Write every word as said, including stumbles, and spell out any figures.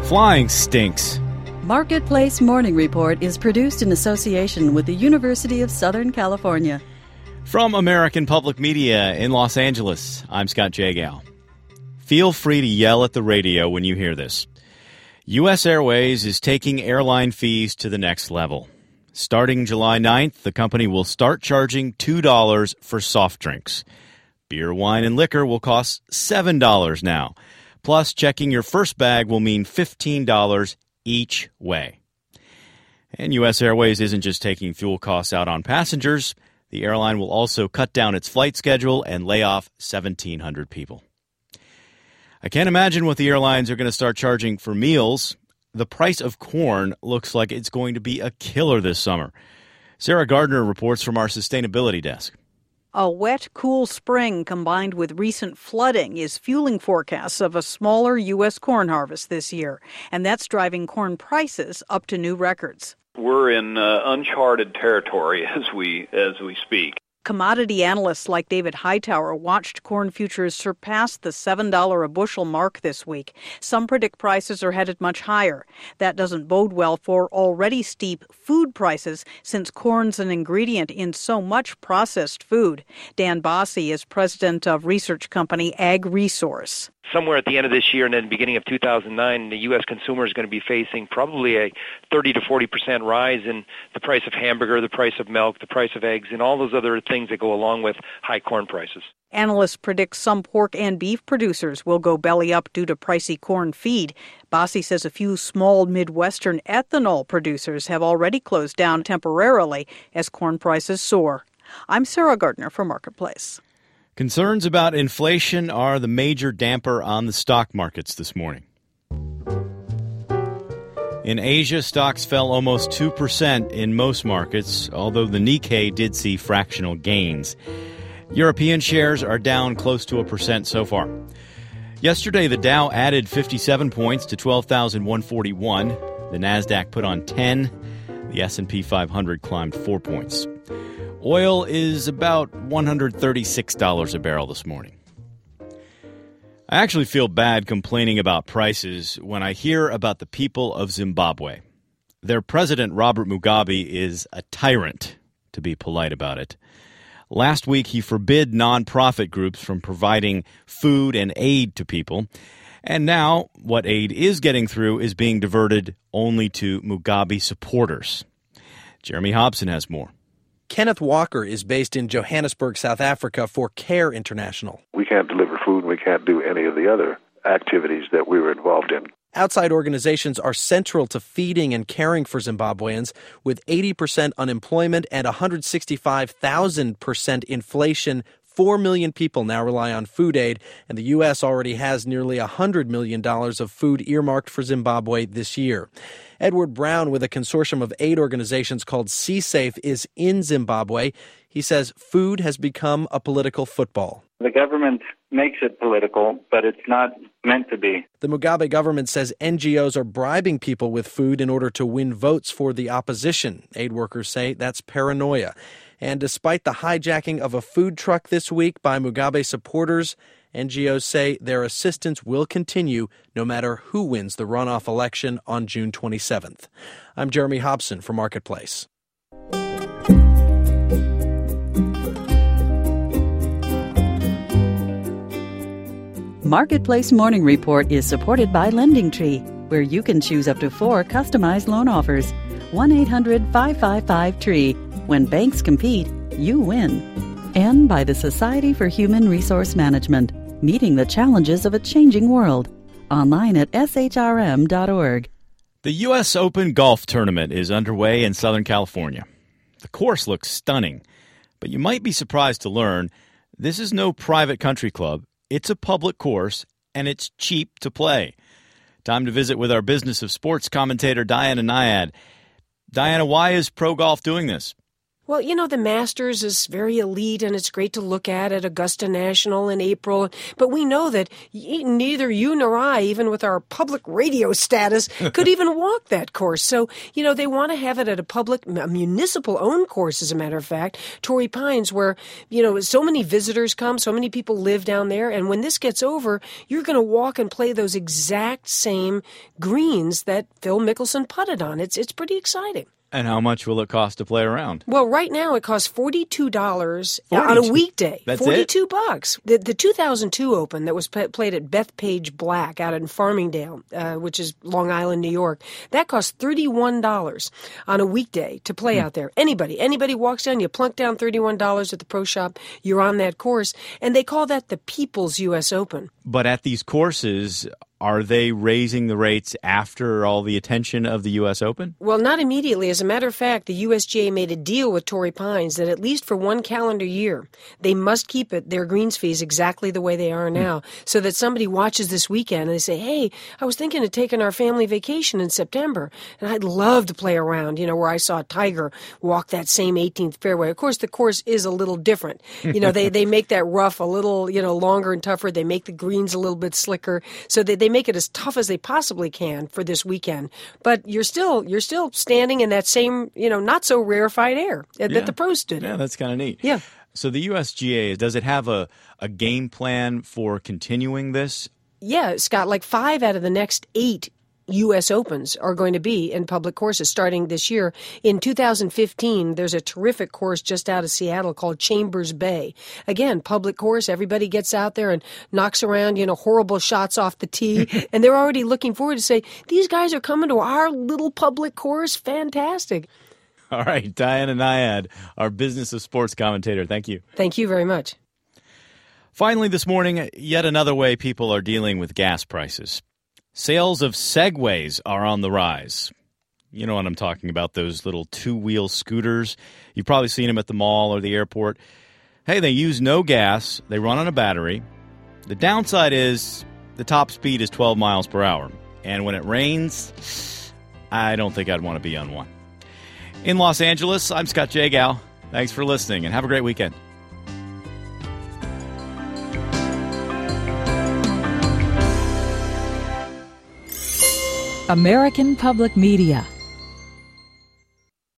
Flying stinks. Marketplace Morning Report is produced in association with the University of Southern California. From American Public Media in Los Angeles, I'm Scott Jagow. Feel free to yell at the radio when you hear this. U S Airways is taking airline fees to the next level. Starting July ninth, the company will start charging two dollars for soft drinks. Beer, wine, and liquor will cost seven dollars now. Plus, checking your first bag will mean fifteen dollars each way. And U S Airways isn't just taking fuel costs out on passengers. The airline will also cut down its flight schedule and lay off seventeen hundred people. I can't imagine what the airlines are going to start charging for meals. The price of corn looks like it's going to be a killer this summer. Sarah Gardner reports from our sustainability desk. A wet, cool spring combined with recent flooding is fueling forecasts of a smaller U S corn harvest this year, and that's driving corn prices up to new records. We're in uh, uncharted territory as we as we speak. Commodity analysts like David Hightower watched corn futures surpass the seven dollars a bushel mark this week. Some predict prices are headed much higher. That doesn't bode well for already steep food prices, since corn's an ingredient in so much processed food. Dan Bossie is president of research company Ag Resource. Somewhere at the end of this year and then the beginning of two thousand nine, the U S consumer is going to be facing probably a thirty to forty percent rise in the price of hamburger, the price of milk, the price of eggs, and all those other things that go along with high corn prices. Analysts predict some pork and beef producers will go belly up due to pricey corn feed. Bossie says a few small Midwestern ethanol producers have already closed down temporarily as corn prices soar. I'm Sarah Gardner for Marketplace. Concerns about inflation are the major damper on the stock markets this morning. In Asia, stocks fell almost two percent in most markets, although the Nikkei did see fractional gains. European shares are down close to a percent so far. Yesterday, the Dow added fifty-seven points to twelve thousand one hundred forty-one. The Nasdaq put on ten. The S and P five hundred climbed four points. Oil is about one hundred thirty-six dollars a barrel this morning. I actually feel bad complaining about prices when I hear about the people of Zimbabwe. Their president, Robert Mugabe, is a tyrant, to be polite about it. Last week, he forbid nonprofit groups from providing food and aid to people. And now, what aid is getting through is being diverted only to Mugabe supporters. Jeremy Hobson has more. Kenneth Walker is based in Johannesburg, South Africa for CARE International. We can't deliver food and we can't do any of the other activities that we were involved in. Outside organizations are central to feeding and caring for Zimbabweans. With eighty percent unemployment and one hundred sixty-five thousand percent inflation, Four million people now rely on food aid, and the U S already has nearly one hundred million dollars of food earmarked for Zimbabwe this year. Edward Brown, with a consortium of aid organizations called C-Safe, is in Zimbabwe. He says food has become a political football. The government makes it political, but it's not meant to be. The Mugabe government says N G Os are bribing people with food in order to win votes for the opposition. Aid workers say that's paranoia. And despite the hijacking of a food truck this week by Mugabe supporters, N G Os say their assistance will continue no matter who wins the runoff election on June twenty-seventh. I'm Jeremy Hobson for Marketplace. Marketplace Morning Report is supported by LendingTree, where you can choose up to four customized loan offers. one eight hundred five five five T R E E. When banks compete, you win. And by the Society for Human Resource Management, meeting the challenges of a changing world. Online at S H R M dot org. The U S Open Golf Tournament is underway in Southern California. The course looks stunning, but you might be surprised to learn this is no private country club. It's a public course, and it's cheap to play. Time to visit with our Business of Sports commentator, Diana Nyad. Diana, why is pro golf doing this? Well, you know, the Masters is very elite, and it's great to look at at Augusta National in April. But we know that y- neither you nor I, even with our public radio status, could even walk that course. So, you know, they want to have it at a public, a municipal-owned course, as a matter of fact, Torrey Pines, where, you know, so many visitors come, so many people live down there. And when this gets over, you're going to walk and play those exact same greens that Phil Mickelson putted on. It's, it's pretty exciting. And how much will it cost to play around? Well, right now it costs forty-two dollars on a weekday. That's forty-two it? bucks. The the two thousand two Open that was p- played at Bethpage Black out in Farmingdale, uh, which is Long Island, New York, that costs thirty-one dollars on a weekday to play hmm. out there. Anybody, anybody walks down, you plunk down thirty-one dollars at the pro shop, you're on that course, and they call that the People's U S Open. But at these courses, are they raising the rates after all the attention of the U S Open? Well, not immediately. As a matter of fact, the U S G A made a deal with Torrey Pines that at least for one calendar year, they must keep it, their greens fees exactly the way they are now, hmm. so that somebody watches this weekend and they say, hey, I was thinking of taking our family vacation in September, and I'd love to play around, you know, where I saw Tiger walk that same eighteenth fairway. Of course, the course is a little different. You know, they, they make that rough a little, you know, longer and tougher. They make the greens a little bit slicker, so they, they make it as tough as they possibly can for this weekend. But you're still you're still standing in that same, you know, not so rarefied air that yeah. the pros stood in. Yeah, that's kind of neat. Yeah. So the U S G A, does it have a, a game plan for continuing this? Yeah, Scott, like five out of the next eight U S Opens are going to be in public courses starting this year. In two thousand fifteen, there's a terrific course just out of Seattle called Chambers Bay. Again, public course. Everybody gets out there and knocks around, you know, horrible shots off the tee. And they're already looking forward to say, these guys are coming to our little public course. Fantastic. All right. Diana Nyad, our Business of Sports commentator. Thank you. Thank you very much. Finally, this morning, yet another way people are dealing with gas prices. Sales of Segways are on the rise. You know what I'm talking about, those little two-wheel scooters. You've probably seen them at the mall or the airport. Hey, they use no gas. They run on a battery. The downside is the top speed is twelve miles per hour. And when it rains, I don't think I'd want to be on one. In Los Angeles, I'm Scott Jagow. Thanks for listening, and have a great weekend. American Public Media